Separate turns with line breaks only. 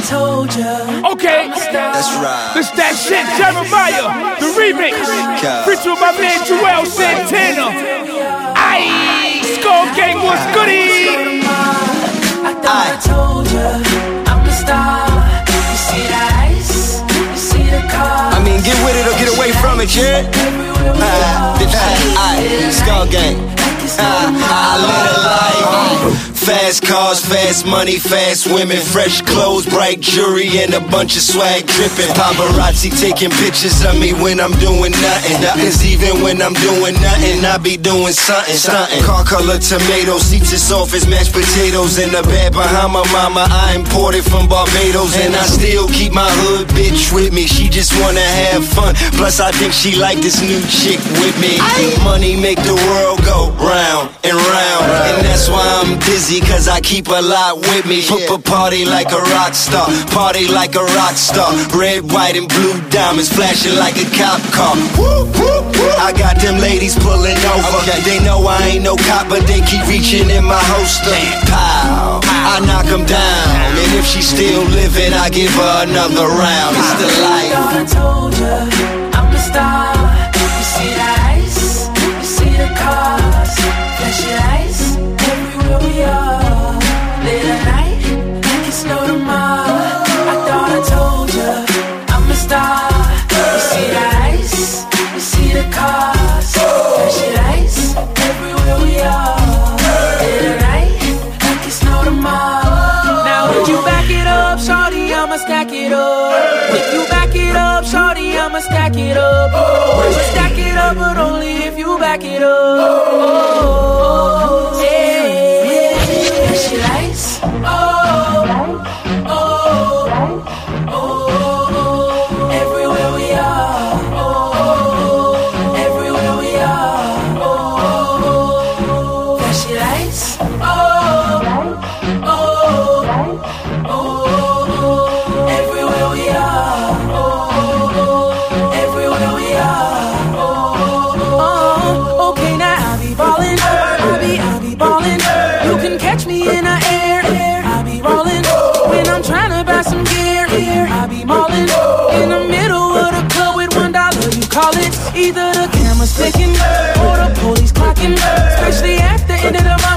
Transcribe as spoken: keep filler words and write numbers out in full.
told ya.
Okay,
That's right.
this that shit, Jeremiah, the remix. Featuring my man Joel Santana. Aye, Skull Gang was goody.
I thought I told ya, I'm a star. You see the ice, you see the car.
I mean, get with it or get away from it, yeah? Aye, Skull Gang. I live a life. Fast cars, fast money, fast women, fresh clothes, bright jewelry, and a bunch of swag dripping. Paparazzi taking pictures of me when I'm doing nothing. Cause even when I'm doing nothing, I be doing something, something. Car color tomato, seats as soft as mashed potatoes. In the bed behind my mama, I imported from Barbados. And I still keep my hood bitch with me. She just wanna have fun. Plus I think she like this new chick with me. Money make the world go round and round. And that's why I'm dizzy, cause I keep a lot with me. Put a party like a rock star, party like a rock star. Red, white, and blue diamonds flashing like a cop car. I got them ladies pulling over. They know I ain't no cop, but they keep reaching in my holster. Pow, I knock them down. And if she's still living, I give her another round. It's the life.
I thought I told ya, I'm a star. You see the ice, you see the cars, flashy lights everywhere we are. Late at night, like it's no tomorrow. I thought I told ya, I'm a star. You see the ice, you see the cars, flashy lights everywhere we are. Late at night, like it's no tomorrow. Now would you back it up, shorty? I'ma stack it up. If you back it up, shorty, I'ma stack it up. Would you stack it up, but only if you back it up. Yeah, flashy lights. Oh, oh, oh, everywhere we are. Oh, everywhere we are. Oh, flashy lights. Oh, oh, oh, everywhere we are. Oh, everywhere we are. Oh, okay, now I be ballin'. I be, I be ballin'. You can catch me in the air, air. I be rollin'. When I'm tryna buy some gear, gear. I be maulin'. In the middle of the club with one dollar, you call it. Either the camera's clicking or the police clocking. Especially after end of the month.